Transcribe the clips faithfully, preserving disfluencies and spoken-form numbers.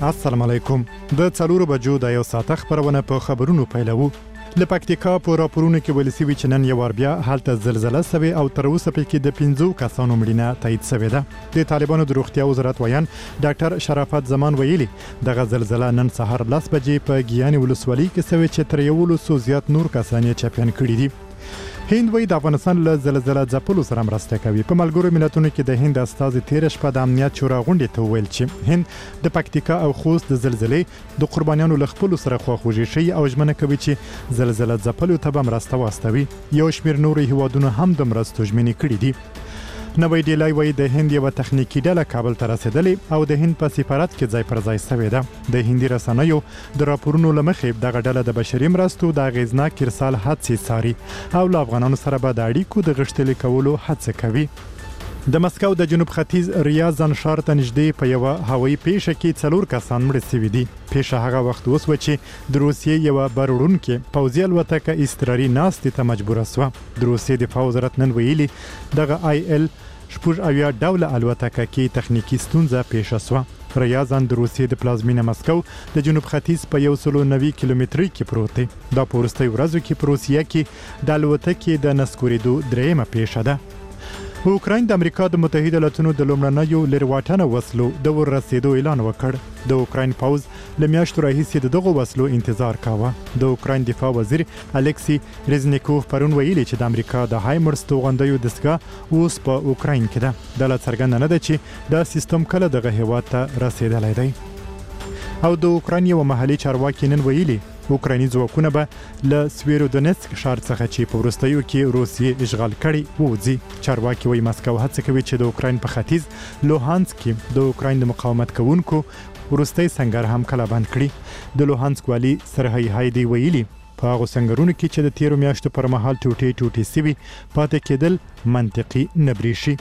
السلام علیکم. د څلورو بجو د یو ساعت خبرونه په خبرونو پیلوو. د پکتیکا په راپورونو کې ویل شوی چې نن یو وار بیا هلته زلزلہ سوي او تر اوسه پکې د پنځو کسانو مړینه تایید شوې ده. د طالبانو د روغتیا وزارت ویان ډاکټر شرافت زمان ویلي دغه زلزلہ نن سهار لس بجې په ګیاني ولسوالۍ کې سوي چې تر یو لسو زیات نور کسان یې چاپیان کړي دي. هند وی د افغانستان له زلزلہ ځپلو سره مرسته کوي. په ملګرو ملتونو کې د هند استازي تیر شپه د امنیت شورا غونډې ته ویل چې هند د پکتیکا او خوست د زلزلې د قربانیانو له خپل سره خواخوږي شي او ژمنه کوي چې زلزلہ ځپلو ته به مرسته واستوي. یو شمېر نورو هیوادونو هم د مرستو ژمنې کړې دي. نوې ډیلای وای د هند یو تخنیکی ډله کابل ته رسیدلې او د هند په سفارت کې ځای پر ځای شوې ده. د هندي رسنیو د راپورونو لمخې دغه ډله د بشري مرستو د غیزناک ارسال هڅې ساري او له افغانانو سره به د اړیکو د غښتلي کولو هڅه کوي. د مسکو د جنوب ختیځ ریاض ښار ته نږدې په یو هوایي پیښه کې څلور کسان مړه شوي دي. پیښه هغه وخت وسوه چې د روسیې یو بارونکې پوځي الوتکه اضطراري ناستې ته مجبوره شوه. د روسیې دفاع وزارت نن ویلي دغه آی ال شپږ اویا ډوله الوتکه کې تخنیکی ستونزه پیښه شوه. ریاض د روسیې د پلازمینه مسکو د جنوب ختیځ په یو سل او نوي کیلومتري کې پروت دی. دا په وروستیو ورځو کې په روسیه کې د الوتکې د نسکورېدو دریمه پیښه ده. اوکراین د امریکا د متحده ایالاتونو د لومړنیو لرواټنه وسلو د ورسېدو اعلان وکړ. د اوکراین پوز له میاشتو راهیسې د دغو وسلو انتظار کاوه. د اوکراین دفاع وزیر الکسی رزنیکوف پرون ویلي چې د امریکا د هایمرس توغندیو دستګاه اوس په اوکراین کې ده. د لا څرګنده نه ده چې دا سیستم کله دغه هیواد ته رسیدلی دی. او د اوکراین یو محلي چارواکي نن ویلي اوکرایني ځواکونه به له سویرودونسک ښار څخه چې په وروستیو کې روسیې اشغال کړي ووځي. چارواکي وایي مسکو هڅه کوي چې د اوکراین په ختیځ لوهانسک کې د اوکراین د مقاومت کوونکو وروستی سنګر هم کله بند کړي. د لوهانسک والي سرهی هایدي ویلي په هغو سنګرونو کې چې د تیرو میاشتو پر مهال ټوټې ټوټې سوي پاتې کېدل منطقي نه برېښي.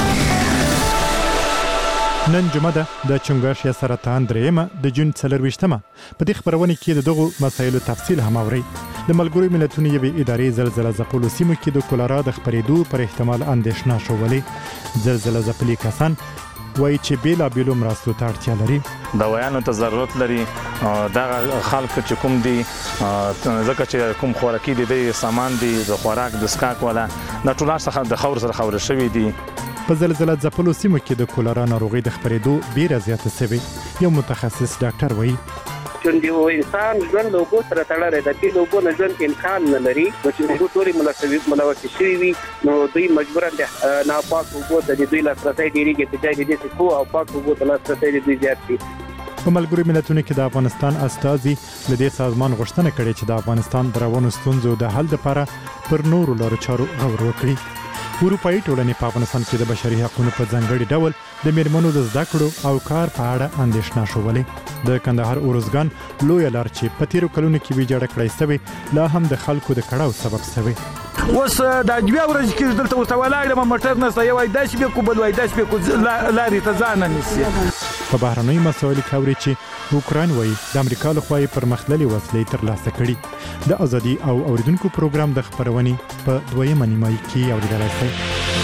نن جمعه ده د چنګاښ یا سرطان دریمه د جون څلرویشتمه. په دې خبرونه کې د دغو مسایلو تفصیل هم اورئ. د ملګرو ملتونو یوې ادارې زلزلہ ځپلو سیمو کې د کولرا د خپرېدو پر احتمال اندېښنه شولې. زلزلہ ځپلي کسان وایي چې بیلابیلو مرستو ته اړتیا لري. دوايانو ته ضرورت لري. دغه خلک چې کوم دي ځکه چې کوم خوراکي دي د سامان دي د خوراک د سکاک ولا د ټول څخه د خور سره خور شوی دي. په زلزلہ ځپلو سیمو کې د کولرا ناروغي د خپرېدو ډیره زیاته شوې. یو متخصص ډاکټر وایي چې یو انسان ژوند له اوبو سره تړلی دی. د اوبو نه ژوند امکان نه لري. چې اوبو ټولې ملوثې شوي وي نو دوی مجبوره دي ناپاک اوبو ته د دوی لاسرسی ډېرېږي په ځای د دې چې ښو او پاک اوبو ته لاسرسی د دوی زیات شي. په ملګرو ملتونو کې د افغانستان استازي له دې سازمان غوښتنه کړې چې د افغانستان د روانو ستونزو د حل لپاره پر نورو لارو چارو غور وکړي. اروپایي ټولنې په افغانستان کې د بشري حقوقو په ځانګړي ډول د میرمنو د زده کړو او کار په اړه اندېښنه شولې. د کندهار اورزګان لویه لار چې په تیرو کلونو کې ویجاړه کړای شوې لا هم د خلکو د کړاو سبب شوې. اوس د دوه ورځې کې دلته اوس ولاړم موټر نه سي وای داش به کوبل وای داش به کو لارې ته ځان نه نسی. په بهرنۍ مسایلو کې اوري چې اوکراین وایي د امریکا له خوا پرمختللې وسلې ترلاسه کړي. د ازادي او اوریدونکو پروګرام د خبرونې په دویمه نیمایي کې اوریدلای شئ.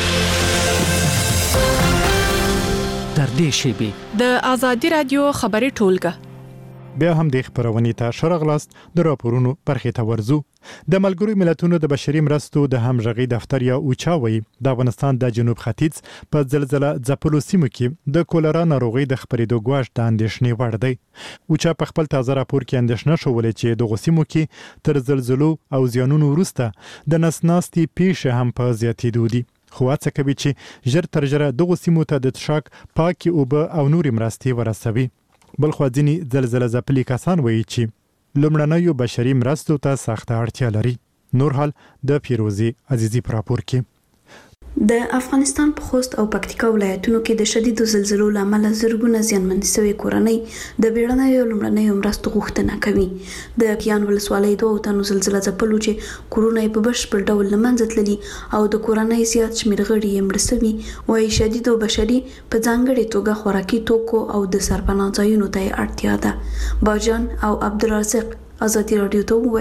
تر دې شیبې د ازادي رادیو خبري ټولګه بیا هم د خبرونې ته شرغلاست د راپورونو برخې ته ورزو. د ملګرو ملتونو د بشري مرستو د همغږي دفتر یا اوچا وایي د افغانستان د جنوب ختیځ په زلزلہ ځپلو سیمو کې د کولرا ناروغي د خپرېدو ګواښ د اندېښنې وړ دی. اوچا په خپل تازه راپور کې اندېښنه شولې چې دغو سیمو کې تر زلزلو او زیانونو وروسته د نسناستي پیښې هم په زیاتېدو دي. خو هڅه کوي چې ژر تر ژره دغو سیمو ته د څښاک پاکې اوبه او نورې مرستې ورسوي. بل خو ځینې زلزلہ ځپلي کسان وایي چې لومړنیو بشري مرستو ته سخته اړتیا لري. نور حال د فیروزي عزیزي په راپور کې. د افغانستان په خوست او پکتیکا ولایتونو کې د شدیدو زلزلو لامل زرګونه زیانمن شوي کورنۍ د بیړنیو لومړنیو مرستو غوښتنه کوي. د کیان ولسوالۍ دوه تنو زلزلہ ځپلو چې کورونه په بشپړ ډول له منځه تللي او د کورنۍ زیات شمېر غړي یې مړه شوي وایي شدیدو بشري په ځانګړې توګه خوراکي توکو او د سرپناه ځایونو ته اړتیا ده. باجان او عبدالرزاق ازادي رادیو ته وویل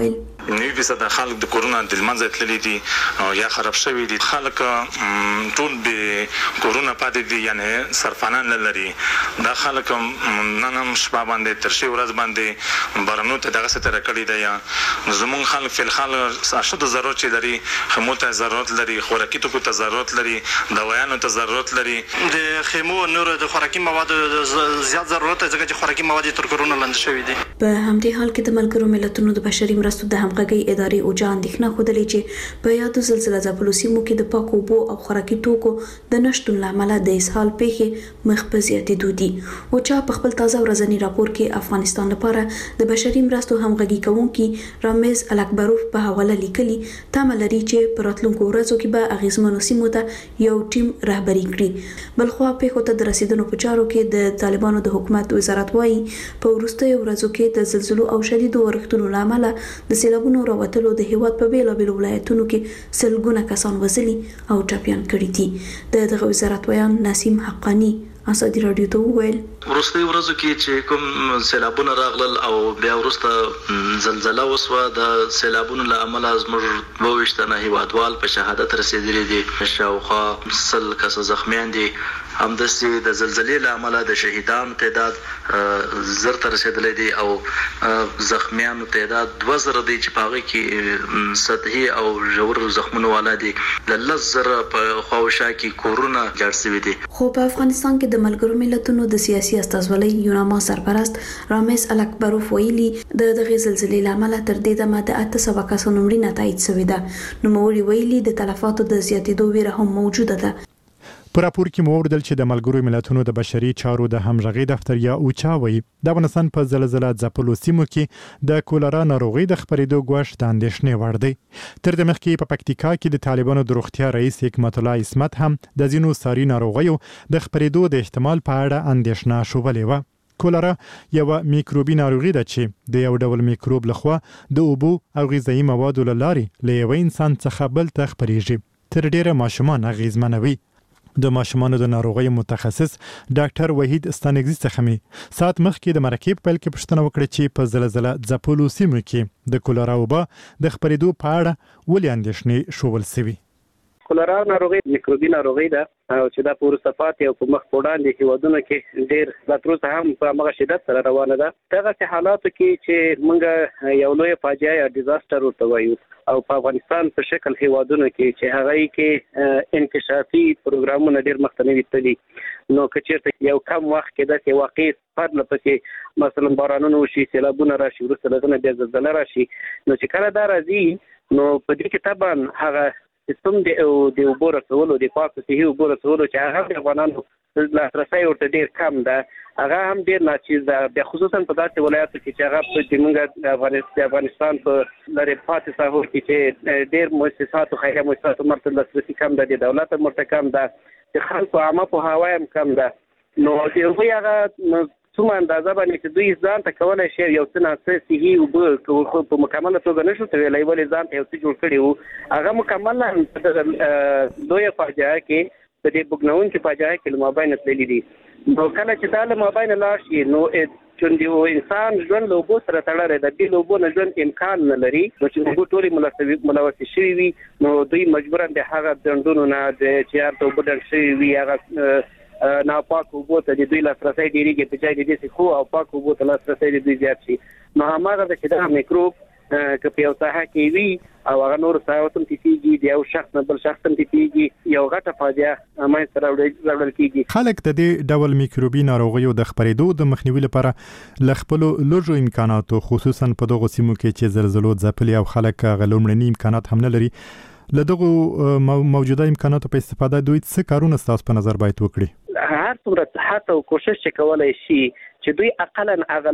نوي فیصد خلک د کورونا د منځه تللي دي یا خراب شوي دي. خلک ټول به کورونا پاتې دي، یعنی سرفانان لري. دا خلک نن هم شپه باندې تر شي ورځ باندې بارانو ته دغه ستره کړی دی. زمونږ خلک فل خال اشد ضرورت چې لري، خیمو ته ضرورت لري، خوراکي توکو ته ضرورت لري، دوايانو ته ضرورت لري. د خیمو نور د خوراکي مواد زیات ضرورت دی ځکه چې خوراکي مواد تر کورونا لاندې شوي دي. په همدې حال کې د ملګرو ملتونو د بشري مرستو د همغږۍ ادارې اوجا اندېښنه ښودلې چې په یادو زلزله ځپلو سیمو کې د پاکو اوبو او خوراکي توکو د نشتون له امله د اسهال پیښې مخ په زیاتېدو دي. اوجا په خپل تازه ورځني راپور کې افغانستان لپاره د بشري مرستو همغږي کوونکي رامز الکبروف په حواله لیکلي تمه لري چې په راتلونکو ورځو کې به اغیزمنو سیمو ته یو ټیم رهبري کړي. بلخوا پیښو ته د رسیدنو په چارو کې د طالبانو د حکومت وزارت وايي په وروستیو ورځو کې د زلزلو او شدیدو ورښتونو له امله د سیلابونو راوتلو د هیواد په بیلابیلو ولایتونو کې سلګونه کسان وژلي او ټپیان کړي دي. د دغه وزارت ویان نسیم حقانی ازادي رادیو ته وویل وروستي ورځو کې چې کوم سیلابونه راغلل او بیا وروسته زلزلہ وسوه، د سیلابونو له امله زموږ دوه ویشت تنه هیوادوال په شهادت رسېدلي دي، شاوخوا سل کسه زخمیان دي. همداسې د زلزلې له امله د شهیدانو تعداد زر ته رسېدلی دی او زخمیانو تعداد دوه زره دی چې په هغې کې سطحي او ژور زخمونو والا دي. له لس زره په خواوشا کې کورونه جوړ شوي دي. خو په افغانستان کې د ملګرو ملتونو د سیاسي استازولۍ یوناما سرپرست رامز الکبروف ویلي د دغې زلزلې له امله تر دې دمه د اته سوه کسانو مړینه تایید شوې ده. نوموړي ویلي د تلفاتو د زیاتېدو ویره هم موجوده ده. په راپور کې مو اوریدل چې د ملګرو ملتونو د بشري چارو د همغږۍ دفتر یا اوچا وایي د افغانستان په زلزلہ ځپلو سیمو کې د کولرا ناروغي د خپرېدو ګواښ د اندېښنې وړ دی. تر دې مخکې په پکتیکا کې د طالبانو د روغتیا رئیس حکمت الله عصمت هم د ځینو ساري ناروغیو د خپرېدو د احتمال په اړه اندېښنه شوبلې وه. کولرا یو میکروبي ناروغي ده چې د یو ډول میکروب لخوا د اوبو او غذایي موادو له لارې له یو انسان څخه بل ته خپرېږي. تر ډیره ماشومان اغېزمنوي. د ماشومانو د ناروغیو متخصص ډاکټر وحید ستانګزي څخه می سات مخکې د مرکې په پیل کې پوښتنه وکړه چې په زلزلہ ځپلو سیمو کې د کولرا وبا د خپرېدو په اړه ولې اندېښنې شوول سوي. کولرا ناروغي میکروبي ناروغي ده او چې دا په وروسته یو په مخ وړاندې هیوادونو کې ډېر لا تر اوسه هم په هغه شدت سره روانه ده. دغه حالاتو کې چې موږ یو لوی فاجعه یا ډیزاستر ورته وایو او په افغانستان په شکل هیوادونو کې چې هغه کې انکشافي پروګرامونه ډېر مختلفي تللي، نو که چېرته یو کم وخت کې داسې واقع پرله پسې مثلا بارانونه وشي، سیلابونه راشي، وروسته له هغه بیا زلزله راشي، نو چې کله دا راځي نو په دې کې طبعا هغه سیستم د اوبو رسولو د پاکو صحي اوبو رسولو چې هغه د افغانانو لاسرسی ورته ډېر کم ده، هغه هم ډېر ناچیز ده. بیا خصوصا په داسې ولایاتو کې چې هغه په زموږ د افغانستان په لرې پاتې ساحو کې چې ډېر مؤسساتو خیریه مؤسساتو مرته لاسرسي کم ده، د دولت مرته کم ده، د خلکو عامه پوهاوی هم کم ده. نو د هغوی هغه څومره اندازه باندې چې دوی ځان ته کولی شي یو څه ناڅه صحي اوبه په مکمله توګه نشو تللی، ولې ځان ته یو څه جوړ کړي وو، هغه مکمله لویه فاجعه کې په دې بوږنوونکې فاجعه کې له مابینه تللي دي. نو کله چې دا له مابینه لاړ شي نو چون د انسان ژوند له اوبو سره تړلی دی، بې له اوبو نه ژوند امکان نه لري. نو چې اوبه ټولې ملوثې شوي وي نو دوی مجبورا د هغه ډنډونو نه چې هلته اوبه ډنډ شوي وي هغه ناپاک اوبو ته د دوی لاسرسی ډېرېږي په ځای د دې ښو او پاک اوبو ته لاسرسی د دوی زیات شي. نو هماغه ده چې دا میکروب که په یو ساحه کې وي او هغه نورو ساحو ته هم تیریږي، د یو شخص نه بل شخص ته هم تیریږي، یو غټه فاجعه منځته راوړل کېږي. خلک د دې ډول میکروبي ناروغیو د خپرېدو د مخنیوي لپاره له خپلو لږو امکاناتو خصوصا په دغو سیمو کې چې زلزلو ځپلي او خلک هغه لومړني امکانات هم نه لري، له دغو موجوده امکاناتو په استفاده دوی څه کارونه ستاسو په نظر باید وکړي؟ هر څومره هڅه او کوشش چې کولی شي چې دوی اقلا هغه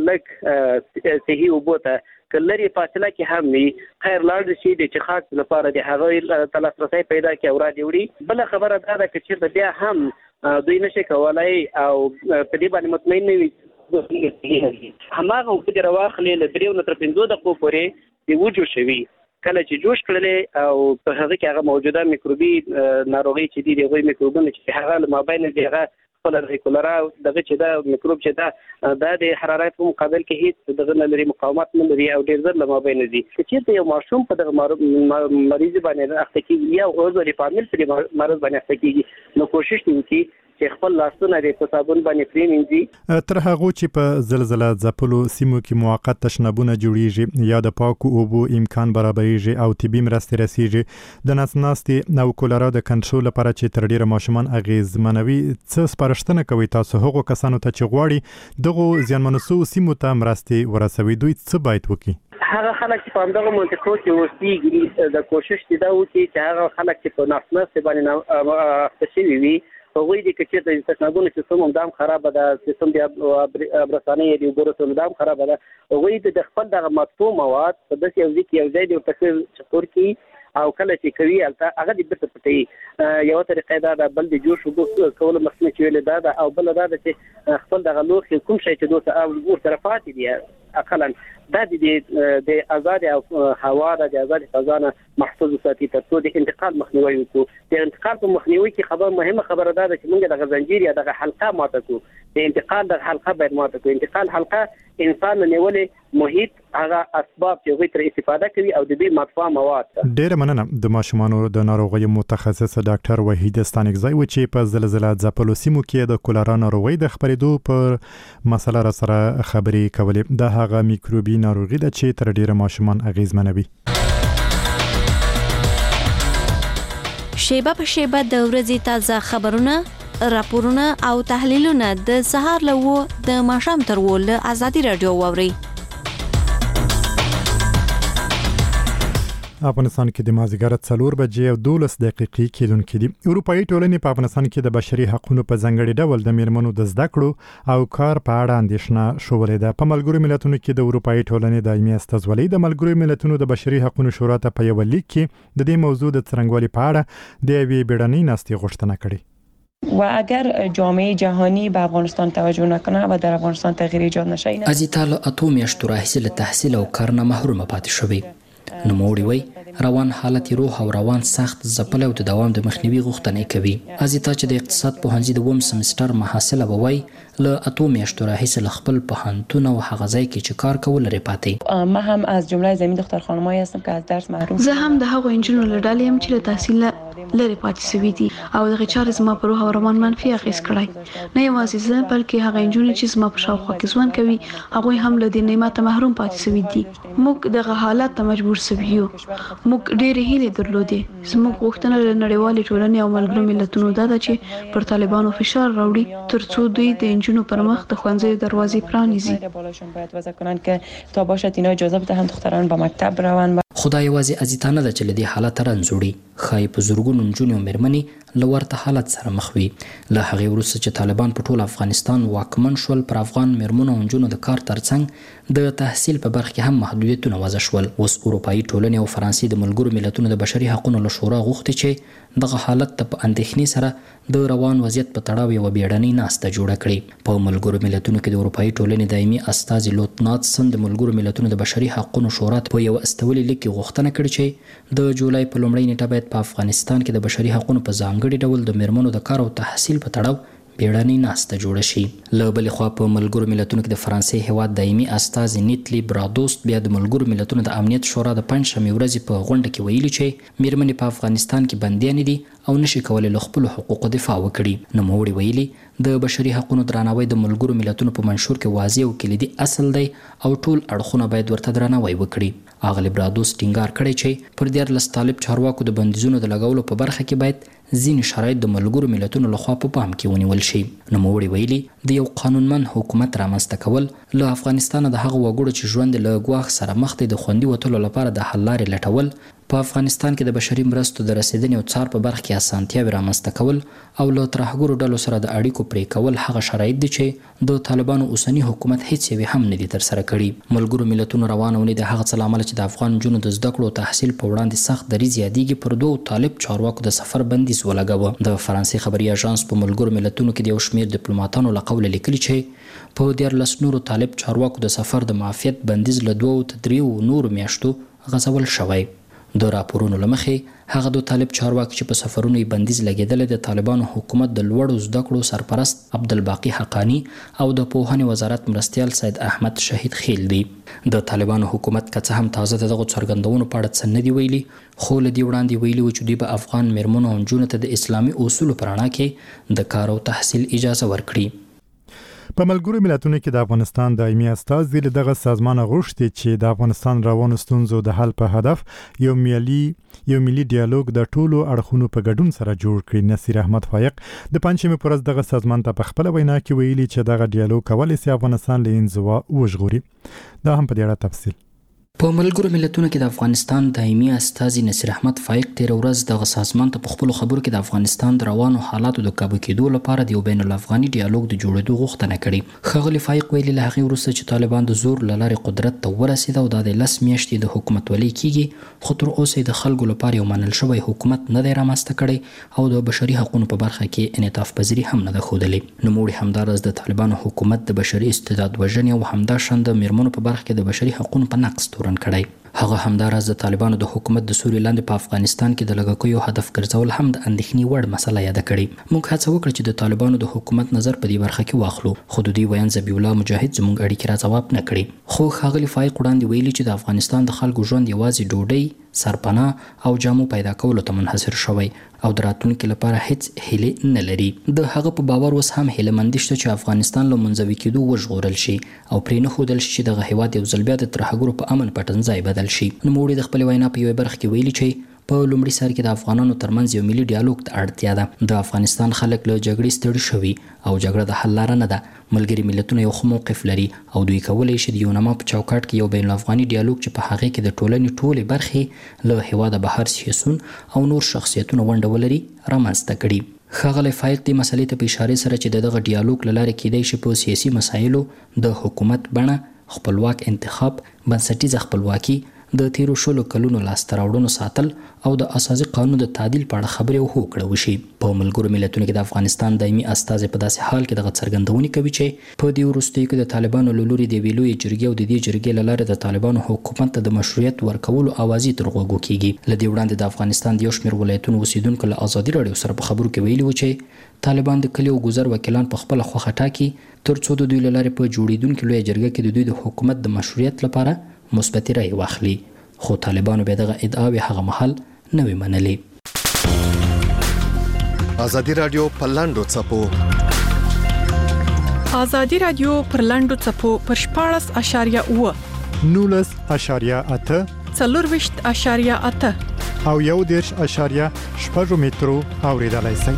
لږ صحي اوبو ته که لرې فاصله کې هم وي خیر لاړ شي د څښاک لپاره د هغوی ته لاسرسی پیدا کړي او را دې وړي. بله خبره دا ده که چېرته بیا هم دوی نشي کولی او په دې باندې مطمئن نه وي هماغه اوبه دې راواخلې له درېو نه تر پنځو دقیقو پورې د وجو شوي کله چې جوش کړل او په هغه کې هغه موجوده میکروبي ناروغي چې دي دغه میکروبونه چې هغه مابین دغه خپل ریکولرا دغه چې دا میکروب چې دا د حرارت په مقابل کې هیڅ دغه لري مقاومت نه لري او ډیر زر لمابین دي چې یو ماشوم په دغه مریض باندې اخته کیږي یا او د فامیل په مرض باندې اخته کیږي نو کوشش وکړي چې خپل لاسونه په صابون باندې پرېمنځي تر هغه چې په زلزلہ ځپلو سیمو کې موقت تشنابونه جوړیږي یا د پاکو اوبو امکان برابرېږي او طبي مرستې رسیږي د ناسناستي او کولرا د کنټرول لپاره چې تر ډیره ماشومان اغیزمنوي څه سپارښتنه کوي تاسو هغو کسانو ته چې غواړي دغه زیانمنسو سیمو ته مرستې ورسوي دوی څه باید وکړي هغه خلک چې په همدغه منطقو کې اوسېږي د کوشش دی دا وکړي چې هغه خلک چې په ناسناستي باندې اخته شوي وي هغوی د کچې د تشنابونو سیستم هم دام خراب ده سیستم د ابرسانه دی ګورسون دام خراب ده هغوی د خپل دغه مطبوع مواد په داسې یو ځای کې یو ځای دی په چکور کې او کله چې کوي هغه د بیرته پټي یو طریقه دا د بل د جوش وبو کول مخنه چې ول دا او بل دا چې خپل دغه لوخ کوم شي چې دوه او ور طرفات دي اقلا دا د د آزاد او هوا د آزاد فضانه محفوظ ساتي تر څو د انتقال مخنیوي وکړو د انتقال په مخنیوي کې خبر مهمه خبره ده چې موږ د زنجیر یا د حلقه ماته کو د انتقال د حلقه باید ماته کو انتقال حلقه انسان نیولې محیط هغه اسباب چې غوښتل استفاده کوي او د دې مطبوع مواد ډېر مننه د ماشومانو د ناروغیو متخصص ډاکټر وحید ستانکزی و چې په زلزلہ ځپلو سیمو کې د کولرا ناروغي د خبرېدو پر مسله را سره خبرې کولې د هغه میکروبي ناروغي د چې تر ډیره ماشومان اغیزمنوي شیبه په شیبه د ورځې تازه خبرونه راپورونه او تحلیلونه د سهار له د ماښام تر و له ازادي رادیو واوري افغانستان کې د مازیګر څلور بجې او دولس دقیقې کېدونکې دي اروپایي ټولنې په افغانستان کې د بشري حقوقو په ځانګړي ډول د میرمنو د زده کړو او کار په اړه اندېښنه شولې ده په ملګرو ملتونو کې د اروپایي ټولنې دایمي استازولۍ د ملګرو ملتونو د بشري حقوقو شورا ته په یو لیک کې د دې موضوع د څرنګوالي په اړه د یوې بیړنۍ ناستې غوښتنه کړې و اگر جامعه جهانی به افغانستان توجه نکنه و در افغانستان تغییر ایجاد نشه از ایتالیا اتو میاشتو راهیسې له تحصیل او کار نه محروم پاتې شوی نوموړي وای روان حالت روح او روان سخت ځپل او د دوام د مخنیوي غوښتنه کوي ازیتا چې د اقتصاد پوهنځي د ووم سمستر محصله بوي له اتو میاشتو راهیسې له خپل پوهنتون او هغه ځای کې چې کار کول لري پاتې ما هم از جمله زمین دختر خانمایی هستم که از درس محروم زه هم د هغو انجونو له ډلې یم چې له تحصیل لري پاتې شوي دي او دغه چارې زما په روح او روان منفي اغېز کړی نه یوازې زه بلکې هغه انجونې چې زما په شاوخوا کې ژوند کوي هغوی هم له دې نعمته محروم پاتې شوي دي موږ دغه حالت ته مجبور شوي یو موږ ډېرې هیلې درلودې زموږ غوښتنه له نړیوالې ټولنې او ملګرو ملتونو دا ده چې پر طالبانو فشار راوړي تر څو دوی د انجونو پر مخ د ښوونځیو دروازې پرانیزي باید وضع کنند که تا باشد اینا اجازه بدهند دختران به مکتب روند خدای یوازې ازیتانه ده چې له دې حالت رنځوړي ښایي په زرګونو نجونې او مېرمنې له ورته حالت سره مخ وي له هغې وروسته چې طالبان په ټول افغانستان واکمن شول پر افغان مېرمنو او نجونو د کار ترڅنګ د تحصیل په برخه کې هم محدودیتونه وضع شول اوس اروپایي ټولنې او فرانسې د ملګرو ملتونو د بشري حقوقو له شورا غوښتي چې دغه حالت ته په اندېښنې سره د روان وضعیت په تړاو یوه بیړنۍ ناسته جوړه کړي په ملګرو ملتونو کې د اروپایي ټولنې دایمي استازي لوت ناتسن د ملګرو ملتونو د بشري حقوقو شورا ته په یو استولي لیک کې غوښتنه کړې چې د جولای په لومړۍ نیټه باید په افغانستان کې د بشري حقوقو په ځانګړي ډول د میرمنو د کار او تحصیل په تړاو بیړنۍ ناسته جوړه شي له بلې خوا په ملګرو ملتونو کې د فرانسې هیواد دایمي استازي نیتلی برادوست بیا د ملګرو ملتونو د امنیت شورا د پنجشنبې ورځې په غونډه کې ویلي چې میرمنې په افغانستان کې بندیانې دي او نشي کولی له خپلو حقوقو دفاع وکړي نوموړي ویلي د بشري حقوقو درناوی د ملګرو ملتونو په منشور کې واضح او کلیدي اصل دی او ټول اړخونه باید ورته درناوی وکړي اغلی برادوست ټینګار کړی چې پر دیارلس طالب چارواکو د بندیزونو د لګولو په برخه کې باید ځینې شرایط د ملګرو ملتونو لخوا په پام کې ونیول شي نوموړي ویلي د یو قانونمند حکومت رامنځته کول له افغانستانه د هغو وګړو چې ژوند له ګواښ سره مخ دی د خوندي وتلو لپاره د حل لارې لټول په افغانستان کې د بشري مرستو د رسیدنې او څار په برخه کې اسانتیاوې رامنځته کول او له ترهګرو ډلو سره د اړیکو پرې کول هغه شرایط دي چې د طالبانو اوسني حکومت هیڅ یې هم نه دي ترسره کړي ملګرو ملتونو روانه ونې د هغه څه له امله چې د افغان نجونو د زده کړو او تحصیل په وړاندې سخت دریځ یادېږي پر دوو طالب چارواکو د سفر بندیز ولګاوه د فرانسې خبري اژانس په ملګرو ملتونو کې د یو شمېر ډیپلوماټانو له قوله لیکلي چې په دیارلس نورو طالب چارواکو د سفر د معافیت بندیز له دوو تر دریو نورو میاشتو غځول شوی د راپورونو لمخې هغه د طالب چارواکي چې په سفرونو یې بندیز لګېدلی د طالبانو حکومت د لوړو زده کړو سرپرست عبدالباقي حقانی او د پوهنې وزارت مرستیال سید احمد شهید خیل دی. د طالبانو حکومت که څه هم تازه د دغو څرګندونو په اړه څه نه دي ویلي، خو له دې وړاندې ویلي و چې دوی به افغان میرمنو او نجونو ته د اسلامي اصولو په رڼا کې د کار او تحصیل اجازه ورکړي. په ملګرو ملتونو کې د افغانستان دایمي استازي له دغه سازمان غوښتي چې د افغانستان روانو ستونزو د حل په هدف یو ملي یو ملي ډیالوګ د ټولو اړخونو په ګډون سره جوړ کړي. نصیر احمد فایق د پنځمې پر ورځ دغه سازمان ته په خپل وینا کې ویلي چې دغه ډیالوګ کولای شي افغانستان له انزوا وژغوري. دا هم په دې اړه تفصیل. په ملګرو ملتونو کې د افغانستان دایمي استازي نصیر احمد فایق تیر ورځ دغه سازمان ته په خپل خبرو کې د افغانستان د روانو حالاتو د کابو کېدو لپاره د یو بین الافغاني ډیالوګ د جوړېدو غوښتنه کړې. ښاغلي فایق ویلي له هغې وروسته چې طالبان د زور له لارې قدرت ته ورسېده او دا د لس میاشتې د حکومتولۍ کېږي، خو تر اوسه یې د خلکو لپاره یو منل شوی حکومت نه دی رامنځته کړی او د بشري حقونو په برخه کې انعطاف پذیري هم نه ده ښودلې. نوموړي همداراز د طالبانو حکومت د بشري استعداد وژنې او همداشان د میرمنو په برخه کې د بشري حقونو په نقض تورن کړی. هغه همداراز د طالبانو د حکومت د سوري لاندې په افغانستان کې د لږکیو هدف ګرځول هم د اندېښنې وړ مسله یاده کړې. موږ هڅه وکړه چې د طالبانو د حکومت نظر په دې برخه کې واخلو، خو د دوی ویان ذبیح الله مجاهد زموږ اړیکې را ځواب نه کړې. خو ښاغلي فایق وړاندې ویلي چې د افغانستان د خلکو ژوند یوازې ډوډۍ، سرپناه او جامو پیدا کولو ته منحصر شوی او د راتلونکي لپاره هیڅ هیلې نه لري. د هغه په باور اوس هم هیله مندي شته چې افغانستان له منزوي کېدو وژغورل شي او پرې نه ښودل شي چې دغه هیواد یو ځل بیا د ترهګرو په امن پټنځای بدل شي. نوموړي د خپلې وینا په یوې برخه کې ویلي چې په لومړي سر کې د افغانانو ترمنځ یو ملي ډیالوګ ته اړتیا ده. د افغانستان خلک له جګړې ستړي شوي او جګړه د حل لاره نه ده. ملګري ملتونه یو ښه موقف لري او دوی کولی شي د یوناما په چوکاټ کې یو بین الافغاني ډیالوګ چې په هغې کې د ټولنې ټولې برخې له هیواده بهر سیاسون او نور شخصیتونه ونډه ولري رامنځته کړي. ښاغلی فایق دې مسلې ته په اشارې سره چې د دغه ډیالوګ له لارې کیدای شي په سیاسي مسایلو د حکومت بڼه، خپلواک انتخاب، بنسټیزه خپلواکي، د تیرو شلو کلونو لاسته راوړنو ساتل او د اساسي قانون د تعدیل په اړه خبرې او هوکړه وشي. په ملګرو ملتونو کې د افغانستان دایمي استازی په داسې حال کې دغه څرګندونې کوي چې په دې وروستیو کې د طالبانو له لوري د یوې لویې جرګې او د دې جرګې له لارې د طالبانو حکومت ته د مشروعیت ورکولو اوازې تر غوږو کېږي. له دې وړاندې د افغانستان د یو شمېر ولایتونو اوسیدونکو له ازادي راډیو سره په خبرو کې ویلي و چې طالبان د کلي او ګذر وکیلان په خپله خوښه ټاکي تر څو د دوی له لارې په جوړېدونکې لویه جرګه کې د دوی د حکومت د مشروعیت لپاره مثبتې رایې واخلي. خو طالبانو بیا دغه ادعاوې هغه مهال نه وې منلې. ازادي رادیو پر لاندو څپو ازادي رادیو پر لاندو څپو پر شپاړس اشاریه اوه نولس اشاریه اته څلورویشت اشاریه اته او یو دېرش اشاریه شپږ مترو اوریدلای شئ.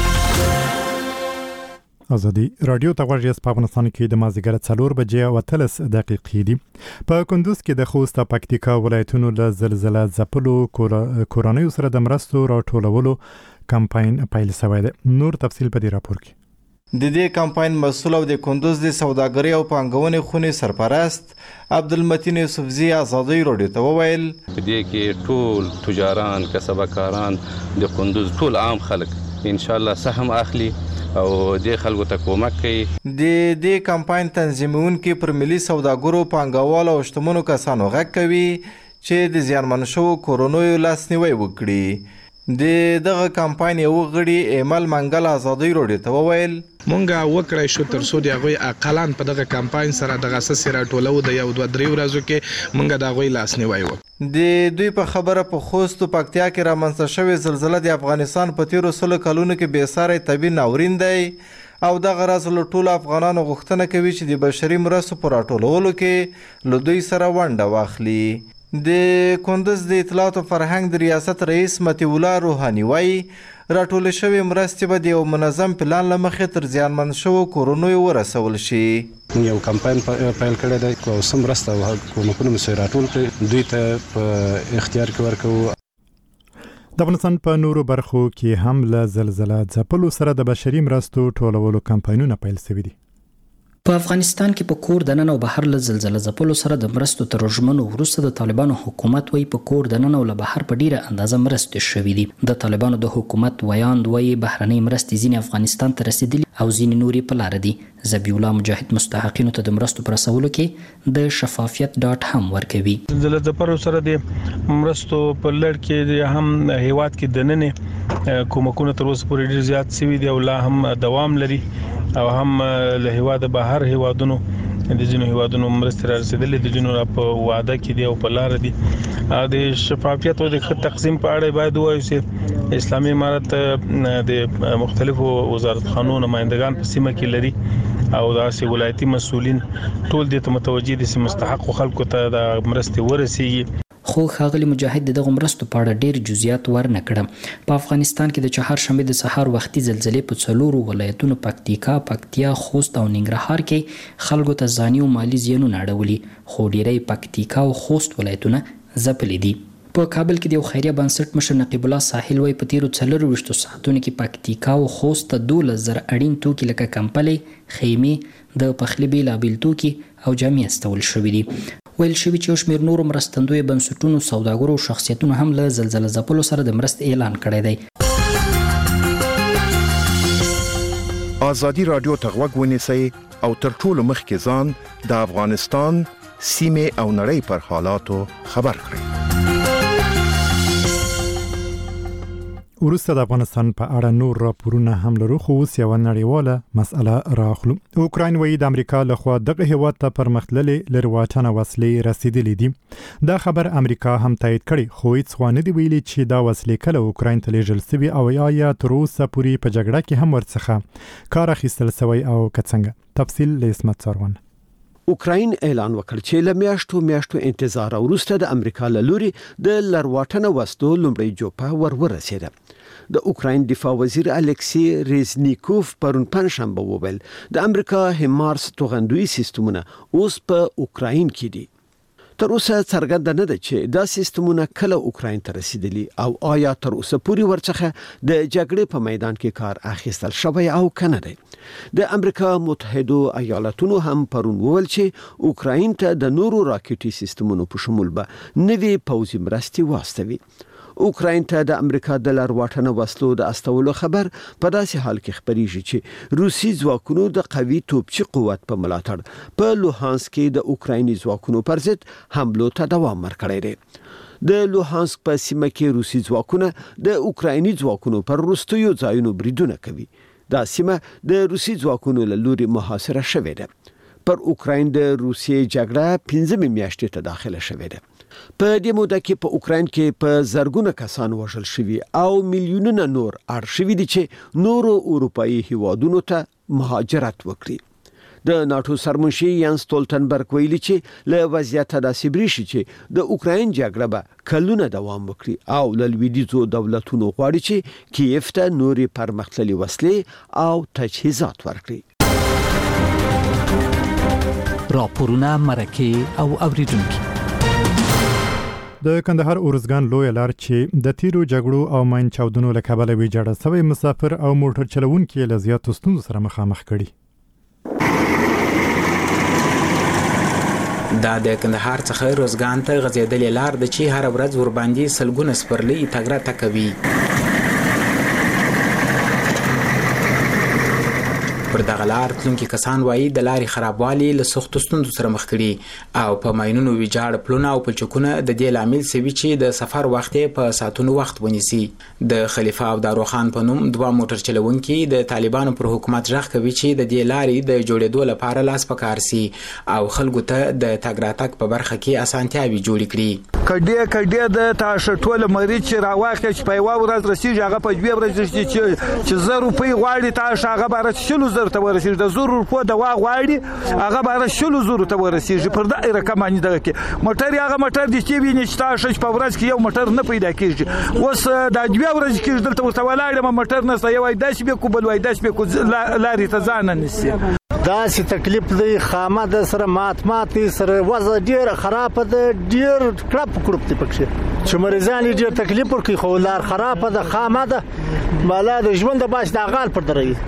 ازادي رادیو ته غوږ یاست. په افغانستان کې د مازدیګر څلور بجې او اتلس دقیقې دي. په کندوز کې د خوست او پکتیکا ولایتونو له زلزلې ځپلو کورنیو سره د مرستو راټولولو کمپاین پیل شوی دی. نور تفصیل په دې راپور کې. د دې کمپاین مسؤل او د کندوز د سوداګرۍ او پانګونې خونې سرپرست عبدالمتین یوسفزي ازادي رادیو ته وویل په دې کې ټول تجاران، کسبکاران، د کندوز ټول عام خلک ان شاء الله سهم اخلي او د خلکو ته کومک کوي. د دې کمپاین تنظیمونکي پر ملي سوداګرو، پانګوالو او شتمنو کسانو غږ کوي چې د زیانمن شوو کورنیو لاسنیوی وکړي. د دغه کمپاین یو غړي ایمل منګل ازادي رادیو ته وویل مونږه وکړای شو تر څو د هغوی اقلان په دغه کمپاین سره دغه سسې راټولو د یو دوه درې ورځو کې مونږه د هغوی لاسنیوی وکړو. د دوی په خبره په خوست او پکتیا کې رامنځته شوې زلزله د افغانستان په تیرو سلو کلونو کې بېساری طبیعي ناورین دی او دغه راز له ټولو افغانانو غوښتنه کوي چې د بشري مرستو په راټولولو کې له دوی سره ونډه واخلي. د کندوز د اطلاعات او فرهنګ د ریاست رئیس مطیع الله روحاني وایي راټولې شوې مرستې به د یو منظم پلان له مخې تر زیانمن شوو کورنیو ورسول شي. یو کمپاین پیل کړی دی او څه مرسته او کومکونه مو سره راټول کړي دوی ته په اختیار کې ورکوو. د افغانستان په نورو برخو کې هم له زلزله ځپلو سره د بشري مرستو ټولولو کمپاینونه پیل شوي دي. په افغانستان کې په کور دننه او بهر له زلزله ځپلو سره د مرستو تر ژمنو وروسته د طالبانو حکومت وایي په کور دننه او له بهر په ډیره اندازه مرستې شوي دي. د طالبانو د حکومت ویاند وایي بهرنۍ مرستې ځینې افغانستان ته رسېدلي او ځینې نورې په لاره دي. ذبیح الله مجاهد مستحقینو ته د مرستو پر رسولو کې د شفافیت ډاټ هم ورکوي. زلزلې د پر سره د مرستو په لړ کې هم هیواد کې د نن کومکونه تر اوسه پورې ډیر زیات شوي دي او لا هم دوام لري او هم له هیواد بهر هیوادونو د ځینو هیوادونو مرستې را رسیدلې د ځینو په وعده کې دي او په لار دي. د شفافیت او د تقسیم په اړه باید وایو چې اسلامي امارت د مختلفو وزارتخانو نمائندگان په سیمه کې لري او داسې ولایتي مسؤلین ټول دې ته متوجه دي چې مستحق خلکو ته د مرستې ورسیږي. خو ښاغلي مجاهد دغه مرستو په اړه ډیر جزئیات ورنه کړم. په افغانستان کې د چهارشنبې د سهار وختي زلزلې په څلورو ولایتونو پکتیکا، پکتیا، خوست او ننګرهار کې خلکو ته ځاني او مالی زیانونه اړولي، خو ډیری پکتیکا او خوست ولایتونه ځپلي دي. په کابل کې د یو خیریه بنسټ مشر نقیب الله ساحل وایي په تیرو څلرویشتو ساعتونو کې پکتیکا او خوست ته دولس زره اړین توکي لکه کمپلې، خیمې، د پخلي بیلابیل توکي او جامې استول شوي دي. ویل شوي چې یو شمېر نورو مرستندویو بنسټونو، سوداګرو او شخصیتونو هم له زلزله ځپلو سره د مرستې اعلان کړی دی. ازادي راډیو ته غوږ ونیسئ او تر ټولو مخکې ځان د افغانستان سیمې او نړۍ پر حالاتو خبر کړئ. وروسته د افغانستان په اړه نور راپورونه هم لرو، خو اوس یوه نړیواله مسأله راخلو. اوکراین وایي د امریکا لخوا دغه هیواد ته پرمختللې لرواټنه وسلې رسیدلې دي. دا خبر امریکا هم تایید کړی، خو هیڅ خوا نه دی ویلي چې دا وسلې کله اوکراین ته لیږل سوي او یا تر اوسه پورې په جګړه کې هم ورڅخه کار اخیستل سوی او که څنګه. تفصیل له اسمت څاروان. اوکراین اعلان وکړ چې له میاشتو میاشتو انتظار وروسته د امریکا له لوري د لرواټنه وسلو لومړی جوپه ور ورسېده. د اوکراین دفاع وزیر الکسی ریزنیکوف پرون پنځشنبه وویل د امریکا هیمارس توغندوی سیستمونه اوس په اوکراین کې دي. تر اوسه څرګنده نه ده چې دا سیستمونه کله اوکراین ته رسیدلي او آیا تر اوسه پورې ورڅخه د جګړې په میدان کې کار اخیستل شوی او کنه دی. د امریکا متحده ایالاتونو هم پرون وویل چې اوکراین ته د نورو راکټي سیستمونو په شمول به نوې پوځي مرستې واستوي. اوکراین ته د امریکا د لرواټنه وسلو د استولو خبر په داسې حال کې خبريږي چې روسي ځواکونو د قوي توپچي قوت په ملاتړ په لوهانسک کې د اوکرایني ځواکونو پر ضد حملو ته دوام ورکړی دی. د لوهانسک په سیمه کې روسي ځواکونه د اوکرایني ځواکونو پر وروستیو ځایونو بریدونه کوي. دا سیمه د روسي ځواکونو له لوري محاصره شوې ده. پر اوکراین د روسیې جګړه پنځمې میاشتې ته داخله شوې ده. په دې موده کې په اوکراین کې په زرګونه کسان وژل شوي او میلیونونه نور اړ شوي دي چې نورو اروپایي هیوادونو ته مهاجرت وکړي. د ناتو سرمنشي یانس ستولتنبرګ ویلي چې له وضعیت داسې بریښي چې د اوکراین جګړه به کلونه دوام وکړي او له لویدیځو دولتونو غواړي چې کیف ته نورې پرمختللې وسلې او تجهیزات ورکړي. راپورونه، مرکې او اوریدونکي. د کندهار اورزګان لوی لار چې د تیرو جګړو او ماین چاودنو له کبله ویجاړه سوی مسافر او موټر چلوونکي له زیاتو ستونزو سره مخامخ کړي. دا د کندهار څخه اورزګان ته غځېدلې لار د چې هر ورځ ور باندې سلګونه سپرلي تګ راتګ کوي. پر دغه لار تلونکي کسان وایي د لارې خرابوالي له سختو ستونزو سره مخ کړي او په ماینونو ویجاړ پلونه او پلچکونه د دې لامل سوي چې د سفر وخت په ساعتونو وخت ونیسي. د خلیفه او داروخان په نوم دوه موټر چلوونکي د طالبانو پر حکومت ژغ کوي چې د دې لارې د جوړېدو لپاره لاس پکار سي او خلکو ته د تګ راتګ په برخه کې اسانتیاوي جوړې کړي. کډې کډې د تاسو ټول مریض چې راواخې چې په یو ورځ رسیږي هغه په دوه ورځې چې چې زر روپۍ غواړي تاسو هغه بار شلو زر ته ورسیږي. د زر روپو دوا غواړي هغه بار شلو زر ته ورسیږي. پر دا رقم باندې دغه کې موټر هغه موټر د چې ویني چې تاسو په ورځ کې یو موټر نه پیدا کیږي. اوس د دوه ورځې کې دلته ورته ولاړم موټر نه یو داس به کو بل وای داس به کو لارې ته ځان نسی. داسې تکلیف دی خامه د سره مات مات سره وضع ډیر خراب ده، ډیر کړپ کړپ دی پکې چې مریضان ډیر تکلیف ورکي خو لار خراب ده، خامه ده، مالا د ژوند د باش د غال پر درې.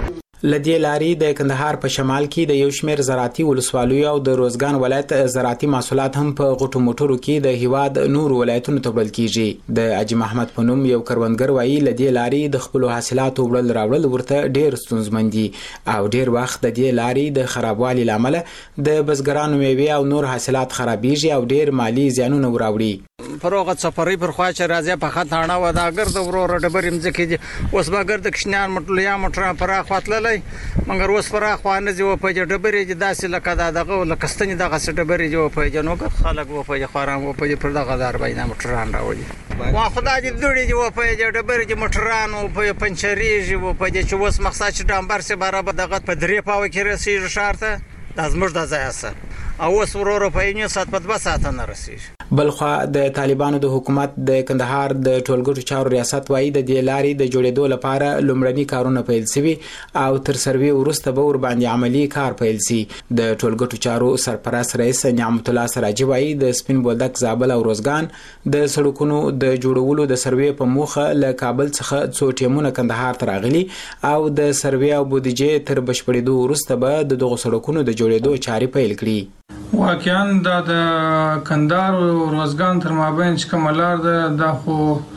لدې لارې د کندهار په شمال کې د یو شمېر زراعتي ولسوالیو او د روزګان ولایت زراعتي محصولات هم په غټو موټرو کې د هیواد نور ولایتونو ته وړل کیږي. د حاجي محمد په نوم یو کروندګر وایي لدې لارې د خپل حاصلاتو وړل راوړل ورته ډېر ستونزمن دي او ډېر وخت د دې لارې د خرابوالي لامل د بزګرانو میوې او نور حاصلات خرابېږي او ډېر مالی زیانونه وراوړي. پروغه سفرې پر خوا چې راځي په خطانه و دا ګرد ورور ډبرې مځکې دي اوس به ګرد کشنیان مټلیا مټره پر اخواتللی مګر اوس پر اخوا نه ځي و په ډبرې داسې لکه دا دغه لکه ستنې دغه څه ډبرې جو په جنو خلک و په خوران و په پر دغه دار باندې مټران راوړي وا خدای دې دوړي جو په ډبرې چې مټران او په پنچریږي و په چې اوس مقصد چې ډامبر سي برابر دغه په درې پاو کې رسیږي شارته د زموږ د ځای اسه او اوس ورور په یو سات په دوه ساعت نه رسیږي. بلخوا د طالبانو د حکومت د کندهار د ټولګټو چارو ریاست وایي د دې لارې د جوړېدو لپاره لومړني کارونه پیل شوي او تر سروي وروسته به ور باندې عملی کار پیل شي. د ټولګټو چارو سرپرست رئیس نعمت الله سراجي وایي د سپین بولدک زابل او روزګان د سړکونو د جوړولو د سروي په موخه له کابل څخه څو ټیمونه کندهار ته راغلي او د سروي او بودیجې تر بشپړېدو وروسته به د دغو سړکونو د جوړېدو چارې پیل کړي. واقعا دا د کندهار او روزګان تر مابین چې کومه لار ده دا خو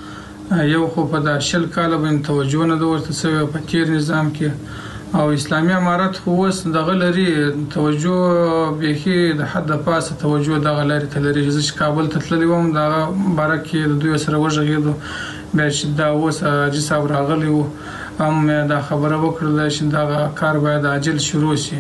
یو خو په د شل کاله باندې توجه نه ده ورته شوې په تیر نظام کې او اسلامي امارت خو اوس دغه لري توجه بیخي د حد پاسه توجه دغه لري ته لري چې کابل ته تللی وم دغه باره کې د دوی سره وغږېدو بیا چې دا اوس حاجي صاحب راغلی و هم دا خبره وکړله چې دغه کار باید عاجل شروع شي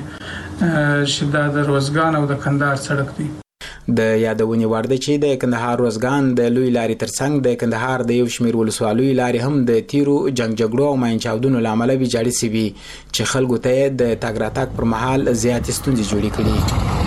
چې دا د روزګان او د کندهار سړک دی. د یادونې وړ ده چې د کندهار روزګان د لوی لارې ترڅنګ د کندهار د یو شمېر ولسوالیو لارې هم د تیرو جنگ جګړو او ماین چاودنو له امله ویجاړې سوي چې خلکو ته د تګ راتګ پر مهال زیاتې ستونزې جوړې کړي.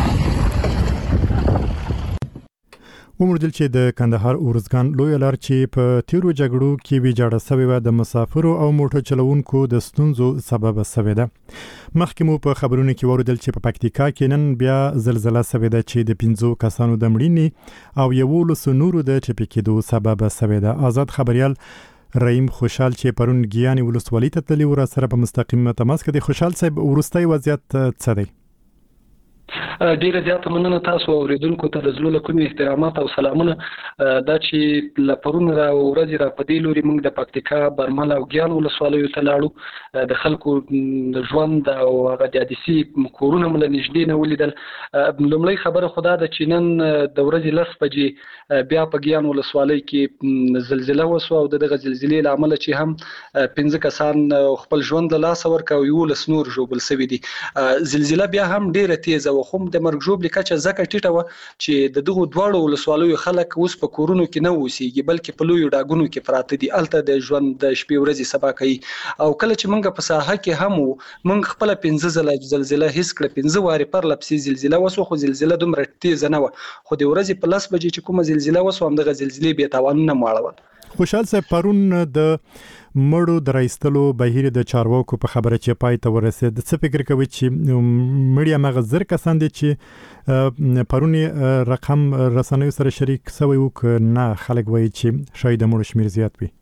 وموندل چې د کندهار اورزګان لوی لار چې په تیرو جګړو کې ویجاړه شوې و د مسافرو او موټر چلوونکو د ستونزو سبب شوې ده. مخکې مو په خبرونو کې ورودل چې په پکتیکا کې نن بیا زلزلہ شوې ده چې د پنځو کسانو د مړینې او یولس نورو د ټپي کېدو سبب شوې ده. آزاد خبريال رحیم خوشحال چې پرون ګیانې ولسوالۍ ته تللی و را سره په مستقیم تماس کې د خوشحال صاحب ورستۍ وضعیت څه دی؟ ډیره زیاته مننه تاسو اوریدونکو ته د زړه له کومې احترامات او سلامونه. دا چې له پرون را ورځې را په دې لوري موږ د پکتیکا برمل او ګیان ولسوالیو ته لاړو د خلکو د ژوند او هغه د حادثي کورونه مله نږدې نه ولیدل. لومړی خبره خو دا ده چې نن د ورځې لس بجې بیا په ګیان ولسوالۍ کې زلزله وسوه او دغه زلزلې له امله چې هم پنځه کسان خپل ژوند له لاسه ورکړ او یولس نور ژوبل شوي دي. زلزله بیا هم ډیره تیزه و خو د مرګ ژوبلې کچه ځکه ټیټه وه چې د دغو دواړو ولسوالیو خلک اوس په کورونو کې نه اوسېږي بلکې په لویو ډاګونو کې پراته دي. هلته د ژوند د شپې ورځې سبا کوي او کله چې موږ په ساحه کې هم وو موږ خپله پنځه ځله زلزله حس کړه، پنځه وارې پرله پسې زلزله وسوه خو زلزله دومره تیزه نه وه خو د ورځې په لس بجې چې کومه زلزله وسوه همدغه زلزلې بې تاوانونه مو اړول. خوشحال صاحب پرون د مړو د راایستلو بهیر د چارواکو په خبره چې پای ته ورسېد څه فکر کوي چې مړي هماغه زر کسان دي چې پرون رقم رسنیو سره شریک شوی و که نه خلک وایي چې شاید د مړو شمیر زیات وي؟